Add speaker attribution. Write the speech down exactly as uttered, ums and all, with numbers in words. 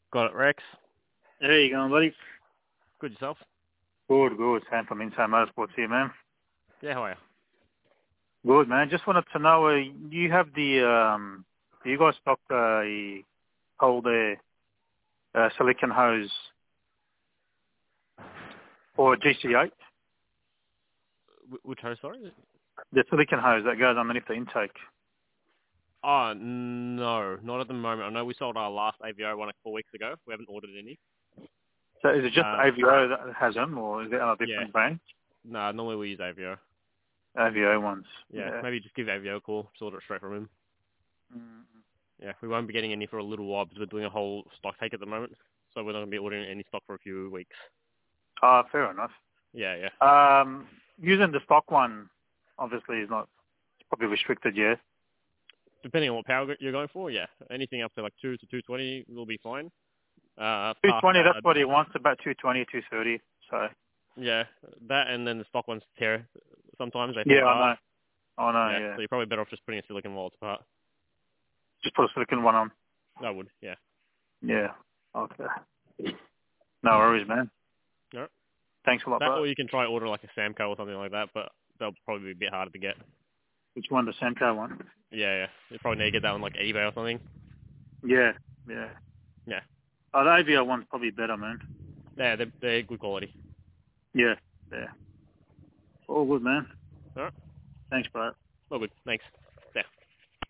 Speaker 1: Got it, Rex.
Speaker 2: There you going, buddy.
Speaker 1: Good yourself?
Speaker 2: Good, good. Sam from Inside Motorsports here, man.
Speaker 1: Yeah, how are you?
Speaker 2: Good, man. Just wanted to know, uh, you have the, um, do you guys stock uh, the old uh, uh, silicon hose for G C eight?
Speaker 1: Wh- Which hose, sorry?
Speaker 2: The silicon hose that goes underneath the intake.
Speaker 1: Oh, no, not at the moment. I know we sold our last A V O one like four weeks ago. We haven't ordered any.
Speaker 2: So is it just
Speaker 1: Um,
Speaker 2: A V O that has them, or is it on a different
Speaker 1: yeah.
Speaker 2: brand?
Speaker 1: No, normally we use A V O.
Speaker 2: A V O ones.
Speaker 1: Yeah,
Speaker 2: Yeah.
Speaker 1: maybe just give A V O a call, just order it straight from him.
Speaker 2: Mm.
Speaker 1: Yeah, we won't be getting any for a little while because we're doing a whole stock take at the moment. So we're not going to be ordering any stock for a few weeks.
Speaker 2: Ah, fair enough.
Speaker 1: Yeah, yeah.
Speaker 2: Um, using the stock one, obviously, is not it's probably restricted, yeah.
Speaker 1: Depending on what power you're going for, yeah. Anything up to like two to two twenty will be fine. Uh,
Speaker 2: two
Speaker 1: past
Speaker 2: twenty,
Speaker 1: that,
Speaker 2: that's
Speaker 1: I'd,
Speaker 2: what he wants, about two twenty, two thirty. So,
Speaker 1: yeah, that and then the stock ones tear. Sometimes they fall
Speaker 2: yeah, I
Speaker 1: apart.
Speaker 2: know. I know,
Speaker 1: Yeah,
Speaker 2: yeah.
Speaker 1: so you're probably better off just putting a silicon while it's apart.
Speaker 2: Just put a silicon one on.
Speaker 1: I would, yeah.
Speaker 2: Yeah. Okay. No worries, man.
Speaker 1: Alright.
Speaker 2: Thanks a lot,
Speaker 1: That
Speaker 2: bro.
Speaker 1: or you can try order like a Samco or something like that, but they'll probably be a bit harder to get.
Speaker 2: Which one? The Senko one?
Speaker 1: Yeah, yeah. You probably need to get that on like eBay or something.
Speaker 2: Yeah, yeah.
Speaker 1: Yeah.
Speaker 2: Oh, the A V O one's probably better, man.
Speaker 1: Yeah, they're, they're good quality.
Speaker 2: Yeah, yeah. All good, man.
Speaker 1: Alright.
Speaker 2: Thanks, bro.
Speaker 1: All good. Thanks.